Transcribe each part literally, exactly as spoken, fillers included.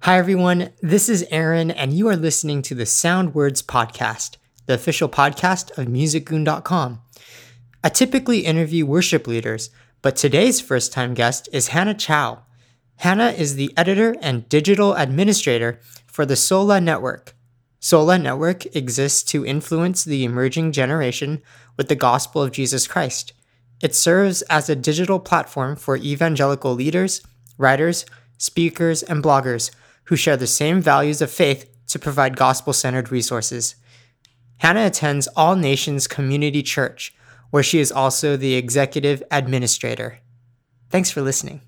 Hi, everyone. This is Aaron, and you are listening to the Sound Words Podcast, the official podcast of music goon dot com. I typically interview worship leaders, but today's first-time guest is Hannah Chow. Hannah is the editor and digital administrator for the Sola Network. Sola Network exists to influence the emerging generation with the gospel of Jesus Christ. It serves as a digital platform for evangelical leaders, writers, speakers, and bloggers who share the same values of faith to provide gospel-centered resources. Hannah attends All Nations Community Church, where she is also the executive administrator. Thanks for listening.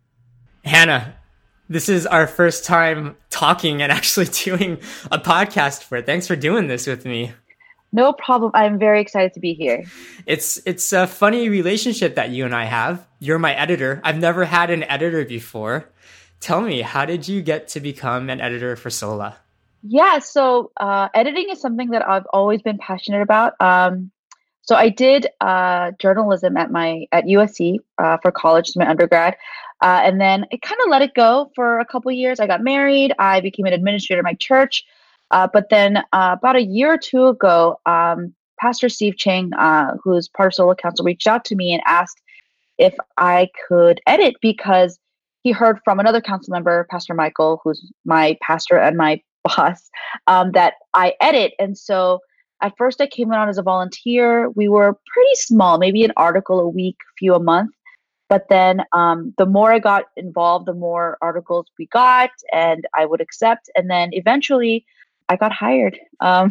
Hannah, this is our first time talking and actually doing a podcast for it. Thanks for doing this with me. No problem. I'm very excited to be here. It's it's a funny relationship that you and I have. You're my editor. I've never had an editor before. Tell me, how did you get to become an editor for Sola? Yeah, so uh, editing is something that I've always been passionate about. Um, so I did uh, journalism at my at U S C uh, for college, my undergrad, uh, and then I kind of let it go for a couple of years. I got married. I became an administrator at my church. Uh, but then uh, about a year or two ago, um, Pastor Steve Chang, uh, who's part of Sola Council, reached out to me and asked if I could edit because he heard from another council member, Pastor Michael, who's my pastor and my boss, um, that I edit. And so at first I came on as a volunteer. We were pretty small, maybe an article a week, few a month. But then um, the more I got involved, the more articles we got and I would accept. And then eventually I got hired um,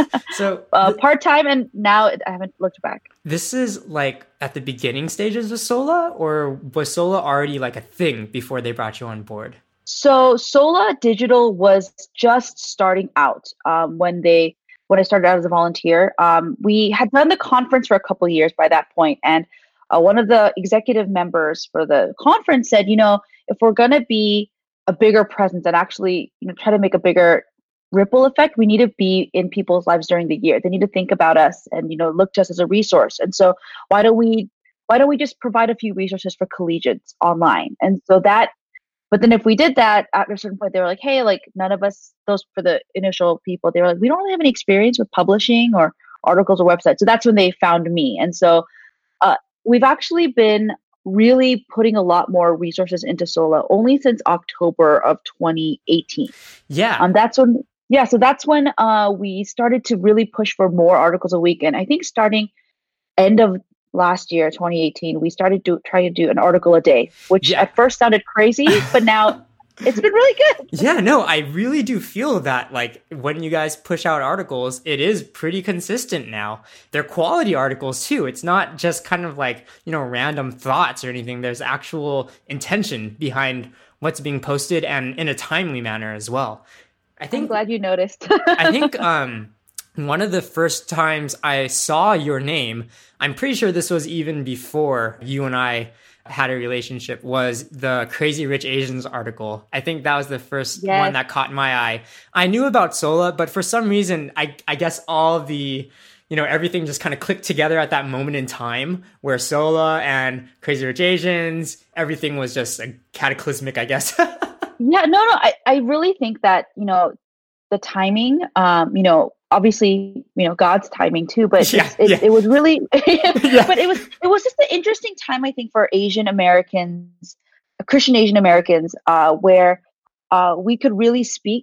so uh, th- part-time, and now I haven't looked back. This is like at the beginning stages of Sola, or was Sola already like a thing before they brought you on board? So Sola Digital was just starting out um, when they when I started out as a volunteer. Um, we had done the conference for a couple of years by that point, and uh, one of the executive members for the conference said, you know, if we're going to be a bigger presence and actually, you know, try to make a bigger ripple effect, we need to be in people's lives during the year. They need to think about us and, you know, look to us as a resource. And so why don't we why don't we just provide a few resources for collegiates online? And so that, but then if we did that, at a certain point, they were like, hey, like none of us, those for the initial people, they were like, we don't really have any experience with publishing or articles or websites. So that's when they found me. And so uh, we've actually been really putting a lot more resources into Sola only since October of twenty eighteen. Yeah. Um, that's when Yeah, so that's when uh, we started to really push for more articles a week. And I think starting end of last year, twenty eighteen, we started to try to do an article a day, which yeah. at first sounded crazy, but now it's been really good. Yeah, no, I really do feel that like when you guys push out articles, it is pretty consistent now. They're quality articles too. It's not just kind of like, you know, random thoughts or anything. There's actual intention behind what's being posted and in a timely manner as well. I think, I'm glad you noticed. I think um, one of the first times I saw your name, I'm pretty sure this was even before you and I had a relationship, was the Crazy Rich Asians article. I think that was the first yes. one that caught my eye. I knew about Sola, but for some reason, I, I guess all the, you know, everything just kind of clicked together at that moment in time where Sola and Crazy Rich Asians, everything was just a cataclysmic, I guess. Yeah, no, no. I, I really think that, you know, the timing, um, you know, obviously, you know, God's timing too, but yeah, it, yeah. it was really, yeah. but it was, it was just an interesting time, I think, for Asian Americans, Christian Asian Americans, uh, where uh, we could really speak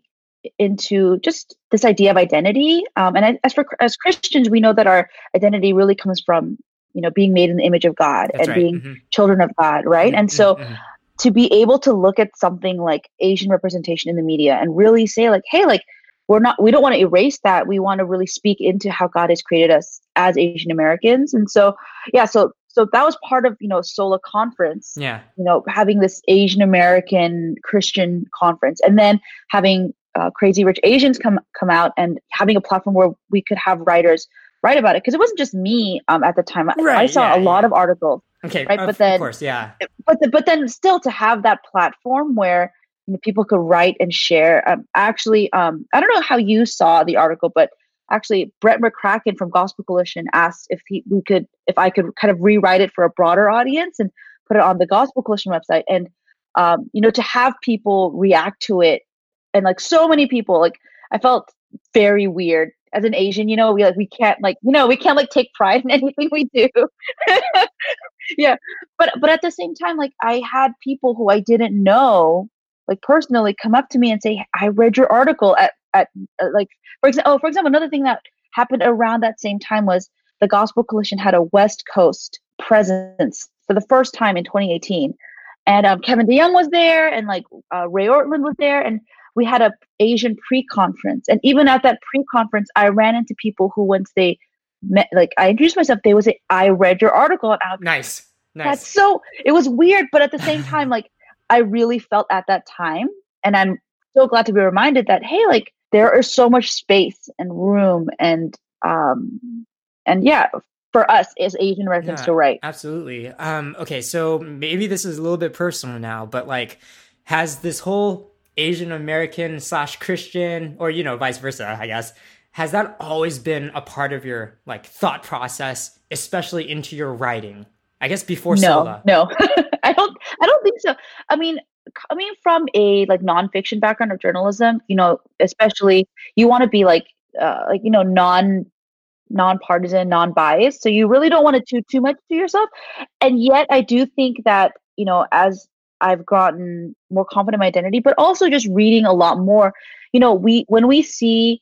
into just this idea of identity. Um, and as for as Christians, we know that our identity really comes from, you know, being made in the image of God That's and right. being mm-hmm. children of God, right? Mm-hmm. And so mm-hmm. to be able to look at something like Asian representation in the media and really say like, hey, like we're not, we don't want to erase that. We want to really speak into how God has created us as Asian Americans. And so, yeah, so, so that was part of, you know, Sola conference, yeah, you know, having this Asian American Christian conference and then having uh, Crazy Rich Asians come, come out and having a platform where we could have writers write about it. Cause it wasn't just me um, at the time. Right, I saw yeah, a lot yeah. of articles. Okay, right, of, but then, of course, yeah. But the, but then still to have that platform where, you know, people could write and share. Um, actually, um, I don't know how you saw the article, but actually, Brett McCracken from Gospel Coalition asked if he we could if I could kind of rewrite it for a broader audience and put it on the Gospel Coalition website. And um, you know, to have people react to it and like so many people, like I felt very weird as an Asian, you know, we like we can't like, you know, we can't like take pride in anything we do. Yeah. But but at the same time, like I had people who I didn't know, like personally come up to me and say, I read your article at at uh, like for example, oh, for example, another thing that happened around that same time was the Gospel Coalition had a West Coast presence for the first time in twenty eighteen. And um, Kevin DeYoung was there, and like uh, Ray Ortland was there, and we had a Asian pre-conference. And even at that pre-conference, I ran into people who, once they met, like I introduced myself, they would say, "I read your article," and I was Nice, nice. That's so. It was weird, but at the same time, like I really felt at that time, and I'm so glad to be reminded that hey, like there is so much space and room, and um, and yeah, for us as Asian Americans Yeah, to write. absolutely. Um, okay, so maybe this is a little bit personal now, but like, has this whole Asian American slash Christian, or you know, vice versa, I guess, has that always been a part of your like thought process, especially into your writing? I guess before No, Sola. no, I don't. I don't think so. I mean, coming from a like nonfiction background of journalism, you know, especially you want to be like, uh, like you know, non nonpartisan, non-biased. So you really don't want to do too much to yourself. And yet I do think that, you know, as I've gotten more confident in my identity, but also just reading a lot more, you know, we when we see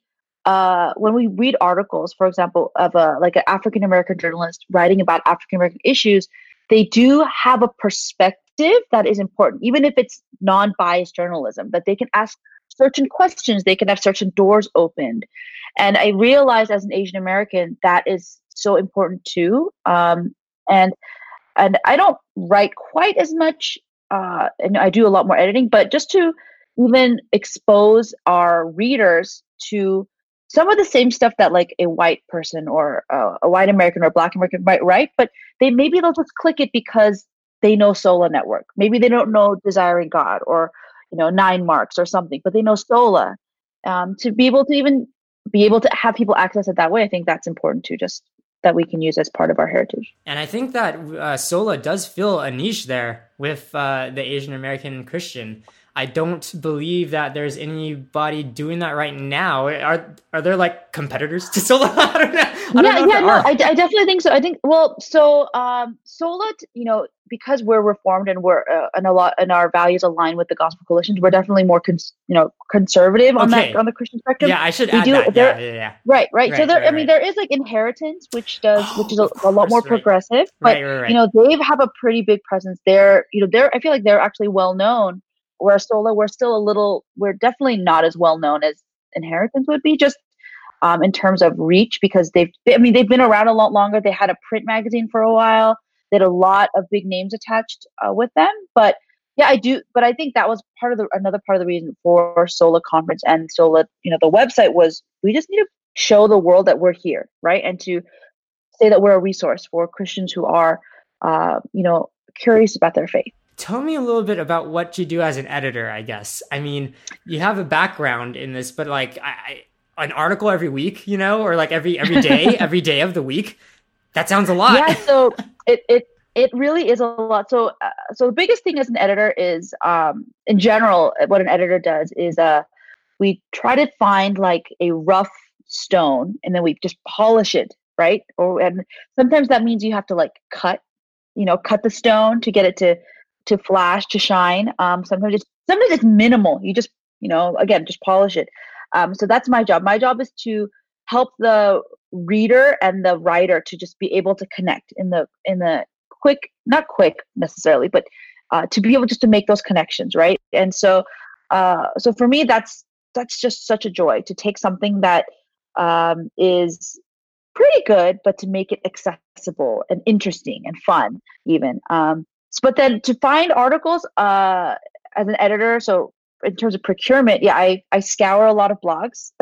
uh when we read articles, for example, of a like an African American journalist writing about African American issues, they do have a perspective that is important, even if it's non-biased journalism, that they can ask certain questions, they can have certain doors opened. And I realized as an Asian American that is so important too. Um, and and I don't write quite as much, uh, and I do a lot more editing, but just to even expose our readers to some of the same stuff that like a white person or uh, a white American or Black American might write, but they maybe they'll just click it because they know Sola Network. Maybe they don't know Desiring God or you know Nine Marks or something, but they know Sola. Um, to be able to even be able to have people access it that way, I think that's important too, just that we can use as part of our heritage. And I think that uh, Sola does fill a niche there with uh, the Asian American Christian. I don't believe that there's anybody doing that right now. Are are there like competitors to Sola? I don't know. I don't yeah, know yeah, no, I, I definitely think so. I think well, so um, Sola, you know, because we're reformed and we're uh, and a lot and our values align with the Gospel Coalition, we're definitely more cons- you know conservative on Okay. that on the Christian spectrum. Yeah, I should we add do, that. there- Yeah, yeah, yeah. Right, right. Right, so there, right, I mean, right. there is like Inheritance, which does Oh, which is a, of a lot more course, right. progressive, but Right, right, right. you know, they have a pretty big presence. They're you know they're I feel like they're actually well known. Where Sola, we're still a little, we're definitely not as well known as Inheritance would be, just um, in terms of reach, because they've, they, I mean, they've been around a lot longer. They had a print magazine for a while. They had a lot of big names attached uh, with them. But yeah, I do. But I think that was part of the, another part of the reason for Sola Conference and Sola, you know, the website was, we just need to show the world that we're here, right? And to say that we're a resource for Christians who are, uh, you know, curious about their faith. Tell me a little bit about what you do as an editor, I guess. I mean, you have a background in this, but like I, I, an article every week, you know, or like every every day, every day of the week. That sounds a lot. Yeah, so it it it really is a lot. So uh, so the biggest thing as an editor is um in general what an editor does is uh we try to find like a rough stone and then we just polish it, right? Or and sometimes that means you have to like cut, you know, cut the stone to get it to to flash, to shine. Um, sometimes it's sometimes it's minimal. You just, you know, again, just polish it. Um, so that's my job. My job is to help the reader and the writer to just be able to connect in the in the quick, not quick necessarily, but uh, to be able just to make those connections, right? And so, uh, so for me, that's that's just such a joy to take something that um, is pretty good, but to make it accessible and interesting and fun, even. Um, But then to find articles uh, as an editor, so in terms of procurement, yeah, I, I scour a lot of blogs.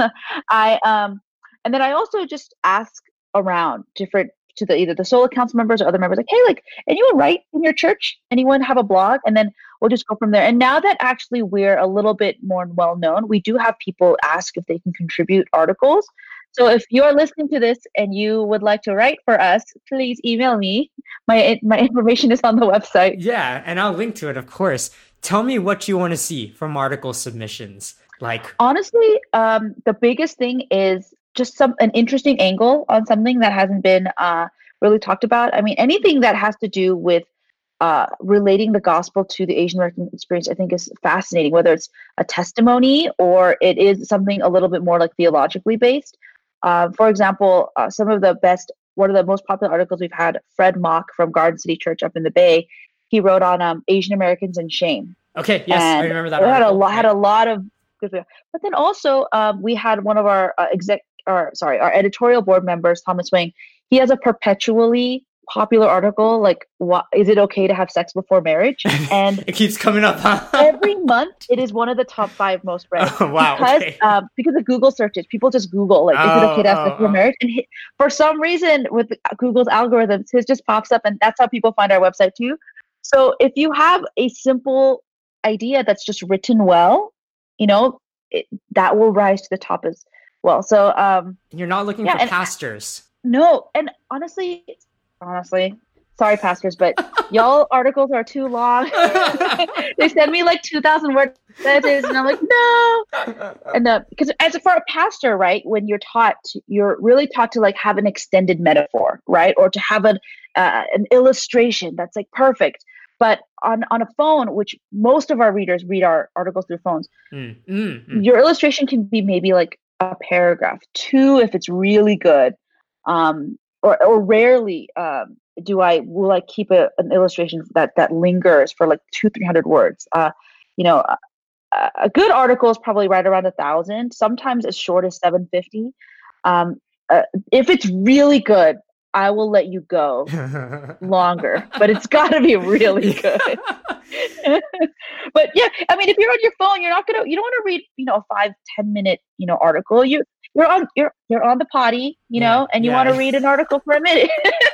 I um, and then I also just ask around different to the either the Sola Council members or other members, like, hey, like anyone write in your church? Anyone have a blog? And then we'll just go from there. And now that actually we're a little bit more well known, we do have people ask if they can contribute articles. So if you're listening to this and you would like to write for us, please email me. My my information is on the website. Yeah, and I'll link to it, of course. Tell me what you want to see from article submissions. Like, honestly, um, the biggest thing is just some an interesting angle on something that hasn't been uh, really talked about. I mean, anything that has to do with uh, relating the gospel to the Asian American experience, I think is fascinating, whether it's a testimony or it is something a little bit more like theologically based. Uh, for example, uh, some of the best, one of the most popular articles we've had, Fred Mock from Garden City Church up in the Bay, he wrote on um, Asian Americans and shame. Okay, yes, and I remember that. It had a article. lot, yeah. had a lot of good, but then also um, we had one of our uh, exec, or sorry, our editorial board members, Thomas Wing. He has a perpetually popular article like, what, is it okay to have sex before marriage? And it keeps coming up, huh? Every month it is one of the top five most read. Oh, wow. Because okay. um, because of Google searches, people just Google like, oh, is it okay to have sex oh, before oh. marriage? And he, for some reason, with Google's algorithms, his just pops up, and that's how people find our website too. So if you have a simple idea that's just written well, you know, it, that will rise to the top as well. So um, you're not looking yeah, for and, pastors. No, and honestly, honestly. Sorry, pastors, but y'all articles are too long. They send me like two thousand word essays, and I'm like, no. And uh, because as a, for a pastor, right, when you're taught, you're really taught to like have an extended metaphor, right, or to have an uh, an illustration that's like perfect. But on on a phone, which most of our readers read our articles through phones, mm, mm, mm. your illustration can be maybe like a paragraph, two if it's really good, um, or or rarely. Um, do I will I keep a, an illustration that that lingers for like two three hundred words? Uh, you know, a, a good article is probably right around a thousand. Sometimes as short as seven fifty. Um, uh, if it's really good, I will let you go longer, but it's got to be really good. But yeah, I mean, if you're on your phone, you're not gonna you don't want to read you know a five ten minute you know article. You you're on you're you're on the potty, you yeah, know, and you yeah. want to read an article for a minute.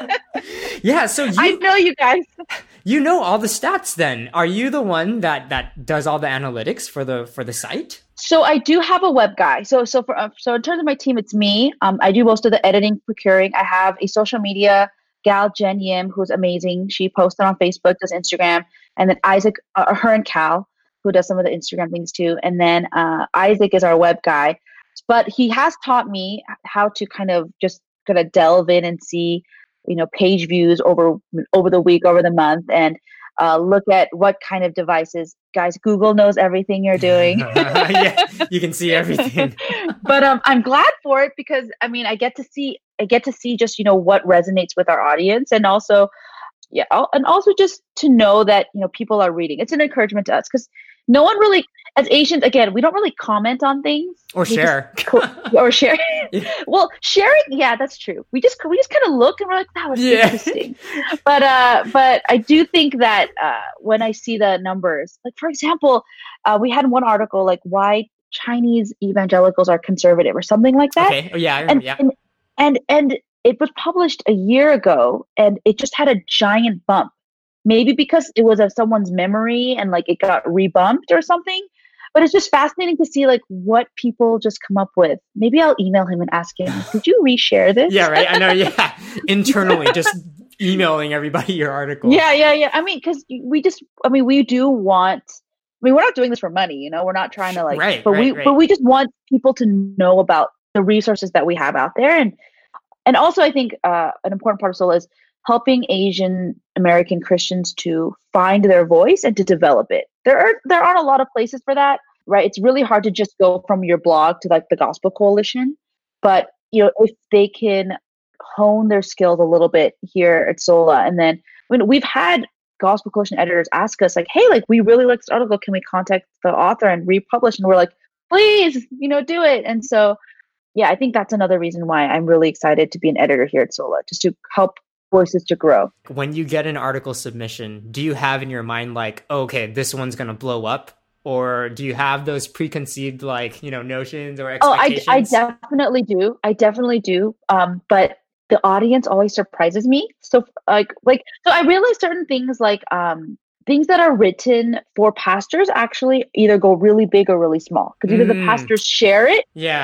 Yeah, so you, I know you guys. You know all the stats. Then are you the one that that does all the analytics for the for the site? So I do have a web guy. So so for uh, so in terms of my team, it's me. Um, I do most of the editing, procuring. I have a social media gal, Jen Yim, who's amazing. She posted on Facebook, does Instagram, and then Isaac, uh, her and Cal, who does some of the Instagram things too. And then uh, Isaac is our web guy. But he has taught me how to kind of just kind of delve in and see, you know, page views over over the week, over the month, and uh, look at what kind of devices. Guys, Google knows everything you're doing. Yeah, you can see everything. But um, I'm glad for it because I mean, I get to see, I get to see just you know what resonates with our audience, and also, yeah, and also just to know that you know people are reading. It's an encouragement to us because no one really, as Asians, again, we don't really comment on things or we share just, or share. Well, sharing, yeah, that's true. We just we just kind of look and we're like, that was yeah. interesting. But uh, but I do think that uh, when I see the numbers, like for example, uh, we had one article like why Chinese evangelicals are conservative or something like that. Okay. Oh, yeah, I remember, and, yeah. and and and it was published a year ago, and it just had a giant bump. Maybe because it was of someone's memory and like it got rebumped or something. But it's just fascinating to see like what people just come up with. Maybe I'll email him and ask him, did you reshare this? Yeah, right. I know. Yeah. Internally, just emailing everybody your article. Yeah, yeah, yeah. I mean, because we just, I mean, we do want, I mean, we're not doing this for money, you know, we're not trying to like, right, but right, we, right. but we just want people to know about the resources that we have out there. And, and also I think uh, an important part of Sola is helping Asian American Christians to find their voice and to develop it. There are there aren't a lot of places for that, right? It's really hard to just go from your blog to like the Gospel Coalition. But you know, if they can hone their skills a little bit here at Sola, and then I mean, we've had Gospel Coalition editors ask us like, "Hey, like we really like this article. Can we contact the author and republish?" And we're like, "Please, you know, do it." And so, yeah, I think that's another reason why I'm really excited to be an editor here at Sola, just to help voices to grow. When you get an article submission, do you have in your mind like, oh, okay, this one's going to blow up? Or do you have those preconceived like, you know, notions or expectations? Oh, I, I definitely do. I definitely do. Um, but the audience always surprises me. So like, like, so I realize certain things like um, things that are written for pastors actually either go really big or really small. Because either mm. the pastors share it yeah,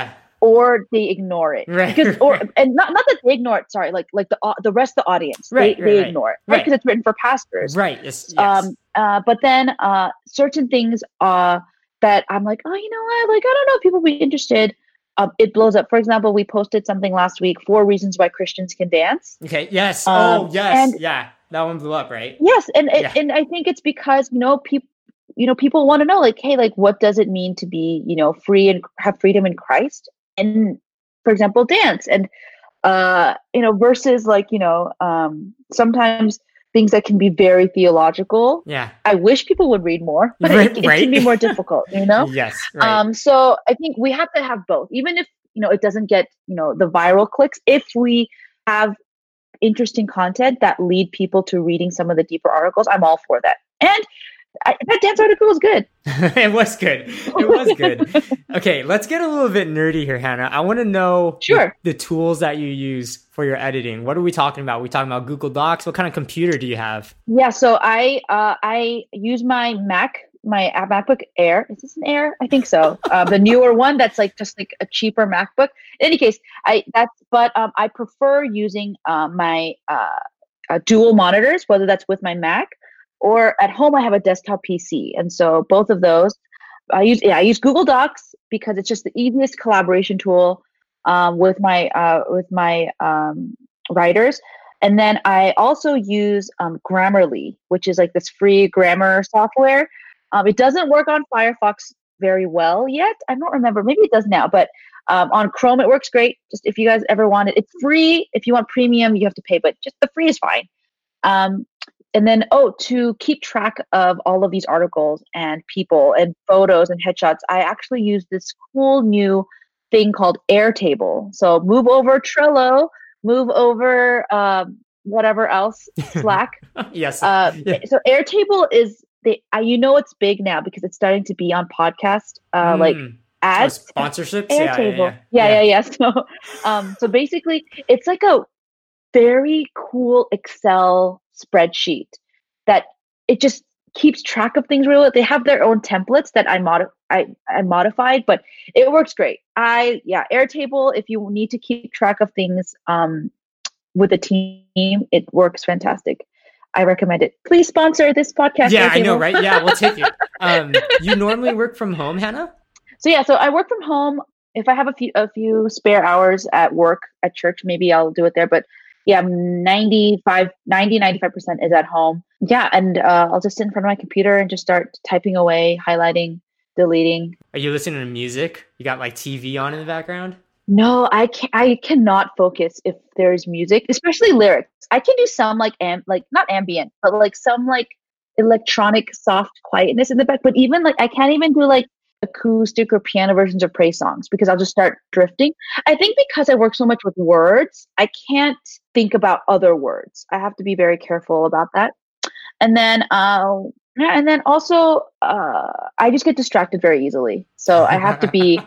or they ignore it. Right. Because or and not not that they ignore it. Sorry, like like the au- the rest of the audience, Right, they right, they right. ignore it, right? Right. Because it's written for pastors. Right. Yes. yes. Um. Uh. But then uh, certain things uh that I'm like, oh, you know what? Like, I don't know if people will be interested. Um, it blows up. For example, we posted something last week: four reasons why Christians can dance. Okay. Yes. Um, oh, yes. and Yeah. That one blew up, right? yes, and Yeah. and I think it's because you know people, you know, people want to know, like, hey, like, what does it mean to be, you know, free and have freedom in Christ? And for example, dance, and uh, you know, versus like, you know, um, sometimes things that can be very theological. Yeah. I wish people would read more, but Right, it, it right. can be more difficult, you know. Yes. Right. Um, so I think we have to have both, even if you know it doesn't get you know the viral clicks. If we have interesting content that lead people to reading some of the deeper articles, I'm all for that. And I, that dance article was good. It was good. It was good. Okay, let's get a little bit nerdy here, Hannah. I want to know Sure. the, the tools that you use for your editing. What are we talking about? Are we talking about Google Docs? What kind of computer do you have? Yeah, so I uh, I use my Mac, my uh, MacBook Air. Is this an Air? I think so. Uh, the newer one that's like just like a cheaper MacBook. In any case, I that's but um, I prefer using uh, my uh, uh, dual monitors, whether that's with my Mac or at home. I have a desktop P C, and so both of those I use. Yeah, I use Google Docs because it's just the easiest collaboration tool um, with my uh, with my um, writers. And then I also use um, Grammarly, which is like this free grammar software. Um, it doesn't work on Firefox very well yet. I don't remember. Maybe it does now, but um, on Chrome it works great. Just if you guys ever want it, it's free. If you want premium, you have to pay, but just the free is fine. Um, and then, oh, to keep track of all of these articles and people and photos and headshots, I actually use this cool new thing called Airtable. So move over Trello. Move over um, whatever else, Slack. Yes. Uh, Yeah. So Airtable is the uh, you know it's big now because it's starting to be on podcast uh, Mm. like Oh, ads. sponsorships? Yeah, Airtable. yeah, Yeah, yeah. yeah, yeah. So, um, so basically, it's like a very cool Excel spreadsheet that it just keeps track of things really well. They have their own templates that I mod I, I modified, but it works great. I yeah, Airtable, if you need to keep track of things um with a team, it works fantastic. I recommend it. Please sponsor this podcast. Yeah, I know, Airtable. right? Yeah, we'll take it. Um, you normally work from home, Hannah? So yeah, so I work from home. If I have a few a few spare hours at work at church, maybe I'll do it there. But yeah, ninety-five, ninety, ninety-five percent is at home. Yeah, and uh, I'll just sit in front of my computer and just start typing away, highlighting, deleting. Are you listening to music? You got like T V on in the background? No, I can I cannot focus if there's music, especially lyrics. I can do some like am like not ambient, but like some like electronic soft quietness in the back. But even like I can't even do like acoustic or piano versions of praise songs because I'll just start drifting. I think because I work so much with words, I can't think about other words. I have to be very careful about that. And then uh yeah, and then also uh I just get distracted very easily. So I have to be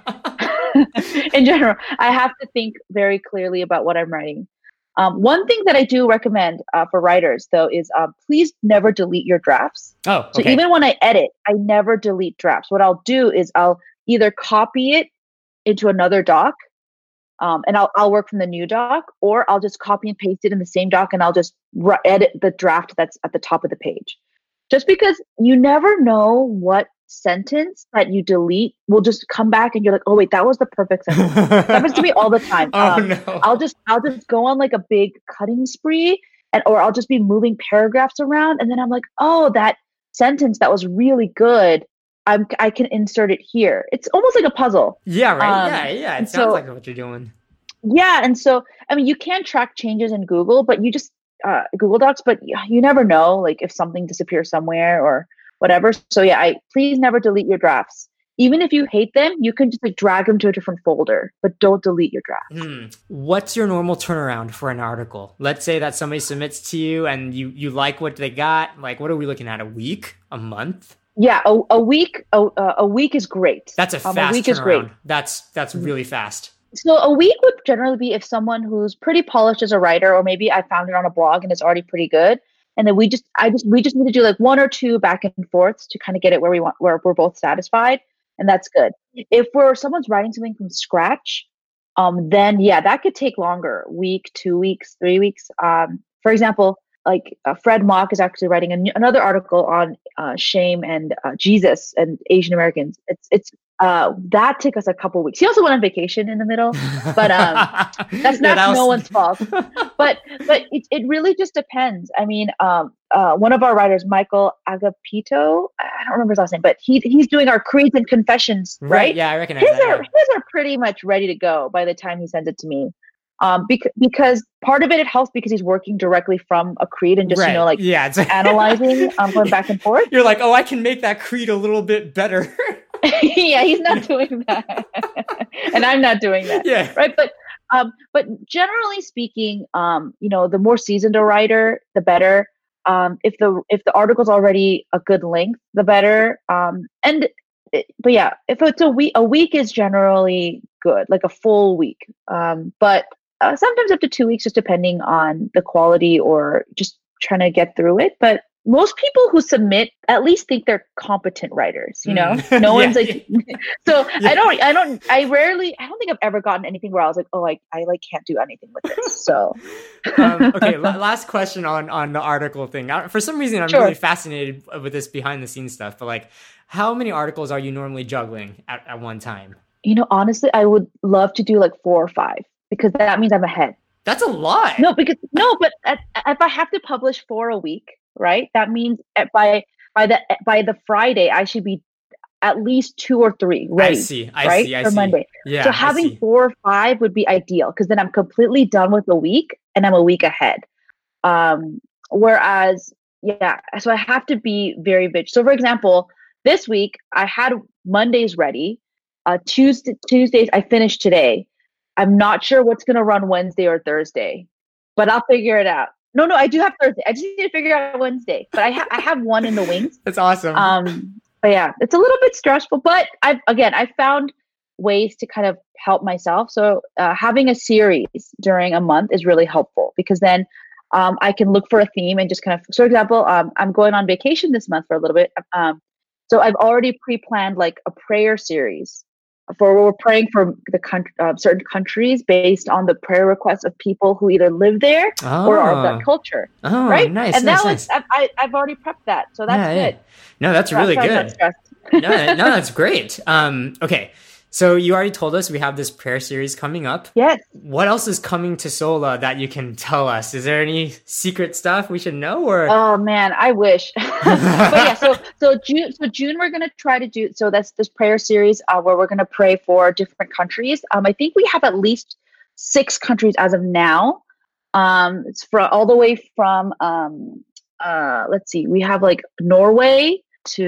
in general, I have to think very clearly about what I'm writing. Um, one thing that I do recommend uh, for writers, though, is uh, please never delete your drafts. Oh, So okay. even when I edit, I never delete drafts. What I'll do is I'll either copy it into another doc, um, and I'll I'll work from the new doc, or I'll just copy and paste it in the same doc, and I'll just r- edit the draft that's at the top of the page. Just because you never know what sentence that you delete will just come back and you're like, oh wait, that was the perfect sentence. That happens to me all the time. Oh, Um, no. I'll just I'll just go on like a big cutting spree, and or I'll just be moving paragraphs around, and then I'm like, oh, that sentence that was really good. I'm I can insert it here. It's almost like a puzzle. Yeah, right. Um, yeah, yeah. It and sounds so- like what you're doing. Yeah, and so I mean, you can track changes in Google, but you just uh, Google Docs, but you, you never know, like if something disappears somewhere or whatever. So yeah, I please never delete your drafts. Even if you hate them, you can just like drag them to a different folder, but don't delete your draft. Hmm. What's your normal turnaround for an article? Let's say that somebody submits to you and you you like what they got. Like, what are we looking at? A week? A month? Yeah, a, a week a, a week is great. That's a Um, fast a week turnaround. is great. That's that's really fast. So a week would generally be if someone who's pretty polished as a writer, or maybe I found it on a blog and it's already pretty good. And then we just, I just, we just need to do like one or two back and forths to kind of get it where we want, where we're both satisfied. And that's good. If we're someone's writing something from scratch, um, then yeah, that could take longer, week, two weeks, three weeks. Um, for example, like uh, Fred Mock is actually writing a n- another article on uh, shame and uh, Jesus and Asian Americans. It's it's uh, that took us a couple weeks. He also went on vacation in the middle, but um, that's not Yeah, that was- no one's fault. But but it it really just depends. I mean, um, uh, one of our writers, Michael Agapito, I don't remember his last name, but he he's doing our creeds and confessions, right? Yeah, I recognize His that. are yeah. his are pretty much ready to go by the time he sends it to me. Um, because because part of it it helps because he's working directly from a creed and just you know Right. like yeah, it's analyzing, um, going back and forth. You're like, oh, I can make that creed a little bit better. Yeah, he's not doing that, and I'm not doing that. Yeah. Right, but um, but generally speaking, um, you know, the more seasoned a writer, the better. Um, if the if the article's already a good length, the better. Um, and it- but yeah, if it's a week, a week is generally good, like a full week. Um, but uh, sometimes up to two weeks, just depending on the quality or just trying to get through it. But most people who submit at least think they're competent writers, you know. Mm. No Yeah, one's like, so Yeah. I don't, I don't, I rarely, I don't think I've ever gotten anything where I was like, oh, I, I like can't do anything with this. So, um, okay, la- last question on on the article thing. I- For some reason, I'm Sure. really fascinated with this behind the scenes stuff. But like, how many articles are you normally juggling at, at one time? you know, honestly, I would love to do like four or five because that means I'm ahead. That's a lot. No, because no, but at, if I have to publish four a week, right? That means at, by by the by the Friday, I should be at least two or three I ready. see. I right? see. I For see. Monday. Yeah. So I having see. four or five would be ideal because then I'm completely done with the week and I'm a week ahead. Um, whereas, yeah, so I have to be very vigilant. So, for example, this week I had Mondays ready. Uh, Tuesday, Tuesdays I finished today. I'm not sure what's going to run Wednesday or Thursday, but I'll figure it out. No, no, I do have Thursday. I just need to figure out Wednesday, but I, ha- I have one in the wings. That's awesome. Um, but yeah, it's a little bit stressful, but I've, again, I found ways to kind of help myself. So uh, having a series during a month is really helpful because then um, I can look for a theme and just kind of, so for example, um, I'm going on vacation this month for a little bit. Um, so I've already pre-planned like a prayer series for we're praying for the country, uh, certain countries based on the prayer requests of people who either live there oh. or are of that culture. Oh, right? nice. And nice, that nice. was I, I, I've already prepped that, so that's Yeah, yeah. good. No, that's really why I'm not good. stressed. no, no, that's great. Um, okay. So you already told us we have this prayer series coming up. Yes. What else is coming to Sola that you can tell us? Is there any secret stuff we should know or Oh man, I wish. But yeah, so so June so June we're gonna try to do so that's this prayer series uh, where we're gonna pray for different countries. Um, I think we have at least six countries as of now. Um, it's from all the way from um uh let's see, we have like Norway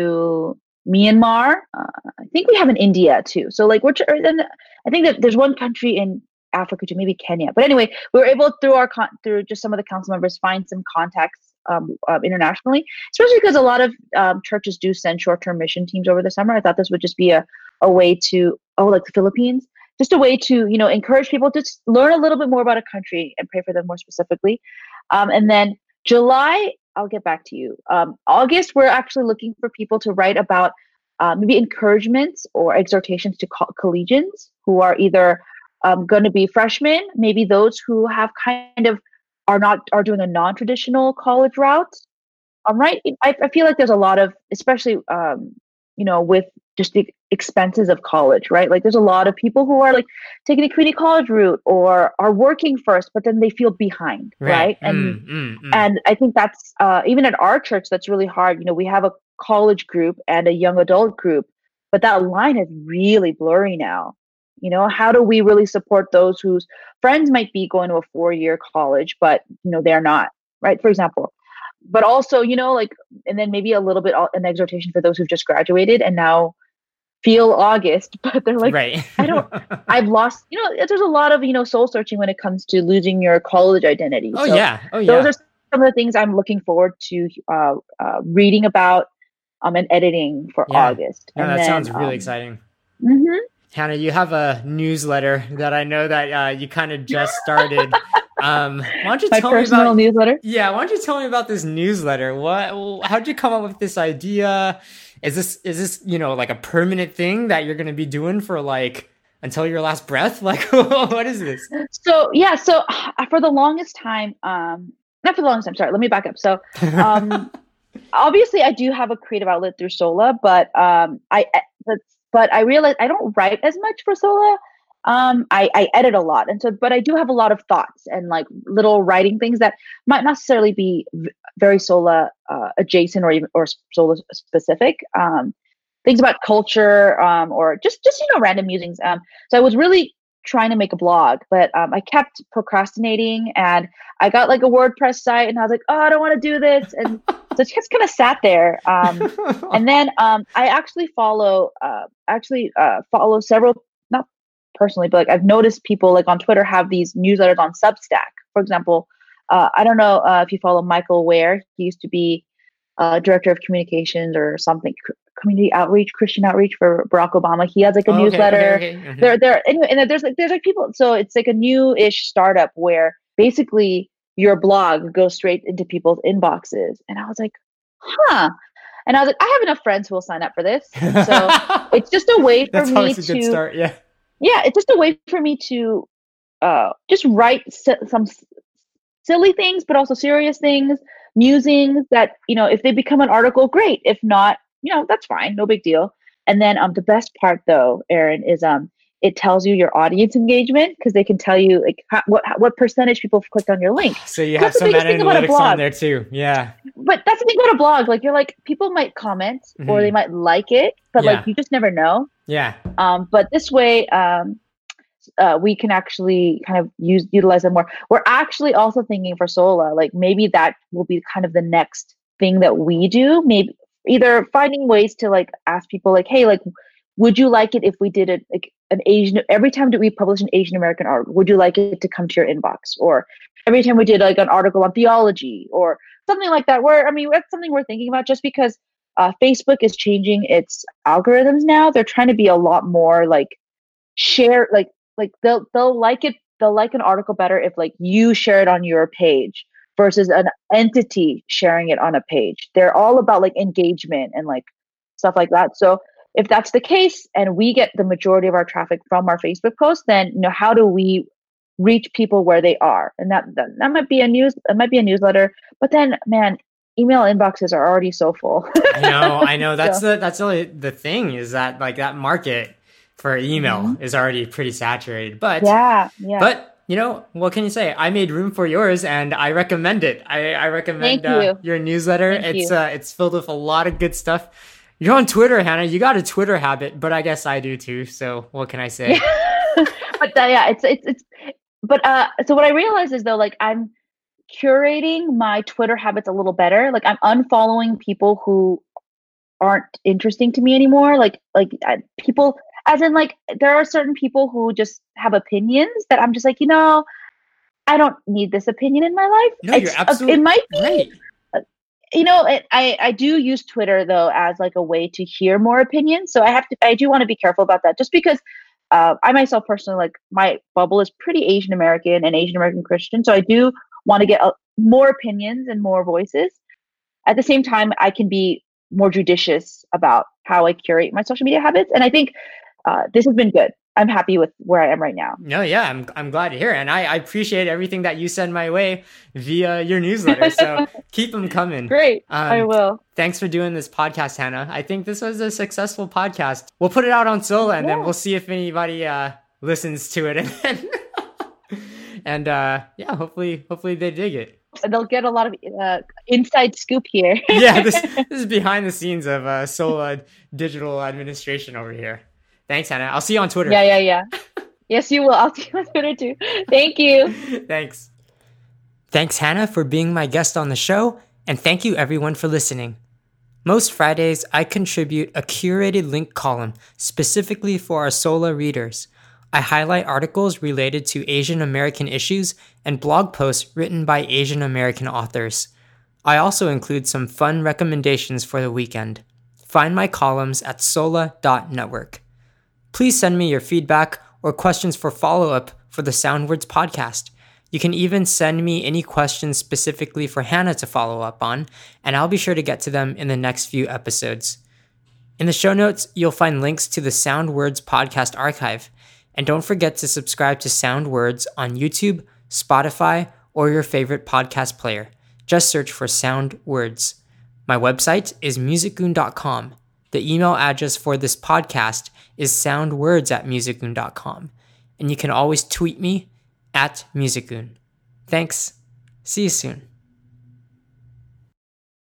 to Myanmar. Uh, I think we have in India too. So like we're tr- then I think that there's one country in Africa too, maybe Kenya. But anyway, we were able through our con- through just some of the council members find some contacts um, uh, internationally, especially because a lot of um, churches do send short-term mission teams over the summer. I thought this would just be a, a way to oh like the Philippines, just a way to you know encourage people to just learn a little bit more about a country and pray for them more specifically. Um, and then July, I'll get back to you. Um, August, we're actually looking for people to write about uh, maybe encouragements or exhortations to co- collegians who are either um, going to be freshmen, maybe those who have kind of are not are doing a non-traditional college route. Um, right? I, I feel like there's a lot of, especially um, you know, with just the expenses of college, right? Like there's a lot of people who are like taking a community college route or are working first, but then they feel behind, right? right? And Mm, mm, mm. and I think that's uh, even at our church, that's really hard. You know, we have a college group and a young adult group, but that line is really blurry now. You know, how do we really support those whose friends might be going to a four-year college, but you know they're not, right? For example, but also, you know, like, and then maybe a little bit an exhortation for those who've just graduated and now feel August, but they're like, right. I don't, I've lost, you know, there's a lot of, you know, soul searching when it comes to losing your college identity. Oh so yeah. Oh yeah. Those are some of the things I'm looking forward to uh, uh, reading about um, and editing for Yeah. August. No, and that then, sounds really um, exciting. mhm. Hannah, you have a newsletter that I know that uh, you kind of just started. Um, why don't you My tell me personal about? newsletter. Yeah, why don't you tell me about this newsletter? What? How'd you come up with this idea? Is this is this you know like a permanent thing that you're going to be doing for like until your last breath? Like, what is this? So yeah, so uh, for the longest time, um, not for the longest time. Sorry, let me back up. So, um, obviously, I do have a creative outlet through Sola, but um, I but, but I realize I don't write as much for Sola. Um, I, I edit a lot, and so but I do have a lot of thoughts and like little writing things that might not necessarily be v- very Sola uh, adjacent or even or Sola specific. Um, things about culture, um, or just just you know random musings. Um, so I was really trying to make a blog, but um, I kept procrastinating, and I got like a WordPress site, and I was like, oh, I don't want to do this, and so it just kind of sat there. Um, and then um, I actually follow uh, actually uh, follow several, not personally, but like I've noticed people like on Twitter have these newsletters on Substack. For example, uh, I don't know uh, if you follow Michael Ware. He used to be uh, director of communications or something, c- community outreach, Christian outreach for Barack Obama. He has like a Oh, okay, newsletter. okay, okay. Mhm. There, there, anyway, and there's like there's like people. So it's like a new-ish startup where basically your blog goes straight into people's inboxes. And I was like, huh. And I was like, I have enough friends who will sign up for this. So it's just a way for That's me always a good to, start. Yeah. yeah, it's just a way for me to uh, just write s- some s- silly things, but also serious things, musings that, you know, if they become an article, great. If not, you know, that's fine. No big deal. And then um, the best part though, Aaron, is um, it tells you your audience engagement because they can tell you like how, what how- what percentage people have clicked on your link. So you That's have the some biggest thing about a analytics blog. on there too. Yeah. But that's the thing about a blog. Like you're like people might comment or they Mhm. might like it, but Yeah. like you just never know. Yeah. Um, but this way, um, uh, we can actually kind of use utilize them more. We're actually also thinking for Sola, like maybe that will be kind of the next thing that we do. Maybe either finding ways to like ask people, like, hey, like, would you like it if we did it like an Asian? Every time that we publish an Asian American article, would you like it to come to your inbox? Or every time we did like an article on theology or something like that. Where I mean, that's something we're thinking about, just because uh, Facebook is changing its algorithms now. They're trying to be a lot more like share like like they'll they'll like it they'll like an article better if like you share it on your page versus an entity sharing it on a page. They're all about like engagement and like stuff like that. So if that's the case and we get the majority of our traffic from our Facebook posts, then you know how do we reach people where they are? And that that, that might be a news it might be a newsletter, but then man, email inboxes are already so full. I know, I know. That's So, the that's really the thing is that like that market for email mhm. is already pretty saturated. But yeah, yeah. but you know, what can you say? I made room for yours and I recommend it. I, I recommend Thank uh, you. your newsletter. Thank It's you. uh it's filled with a lot of good stuff. You're on Twitter, Hannah. You got a Twitter habit, but I guess I do too. So what can I say? Yeah. But uh, yeah, it's it's it's but uh so what I realized is though like I'm curating my Twitter habits a little better. Like I'm unfollowing people who aren't interesting to me anymore. Like like uh, people as in like there are certain people who just have opinions that I'm just like, you know, I don't need this opinion in my life. No, you're It's uh, absolutely it might be right. you know, it, I I do use Twitter though as like a way to hear more opinions. So I have to I do want to be careful about that, just because uh, I myself personally like my bubble is pretty Asian American and Asian American Christian. So I do want to get uh, more opinions and more voices. At the same time, I can be more judicious about how I curate my social media habits, and I think uh, this has been good. I'm happy with where I am right now. No, yeah, I'm I'm glad to hear, it. And I, I appreciate everything that you send my way via your newsletter. So keep them coming. Great, I Um, will. thanks for doing this podcast, Hannah. I think this was a successful podcast. We'll put it out on Sola, and then Yeah. we'll see if anybody uh, listens to it, and then and uh, yeah, hopefully hopefully they dig it. They'll get a lot of uh, inside scoop here. Yeah, this this is behind the scenes of uh, Sola digital administration over here. Thanks, Hannah. I'll see you on Twitter. Yeah, yeah, yeah. Yes, you will. I'll see you on Twitter too. Thank you. Thanks. Thanks, Hannah, for being my guest on the show, and thank you everyone for listening. Most Fridays, I contribute a curated link column specifically for our Sola readers. I highlight articles related to Asian American issues and blog posts written by Asian American authors. I also include some fun recommendations for the weekend. Find my columns at sola dot network. Please send me your feedback or questions for follow-up for the Soundwords podcast. You can even send me any questions specifically for Hannah to follow up on, and I'll be sure to get to them in the next few episodes. In the show notes, you'll find links to the Soundwords podcast archive. And don't forget to subscribe to Sound Words on YouTube, Spotify, or your favorite podcast player. Just search for Sound Words. My website is musicgoon dot com. The email address for this podcast is soundwords at musicgoon dot com. And you can always tweet me at musicgoon. Thanks. See you soon.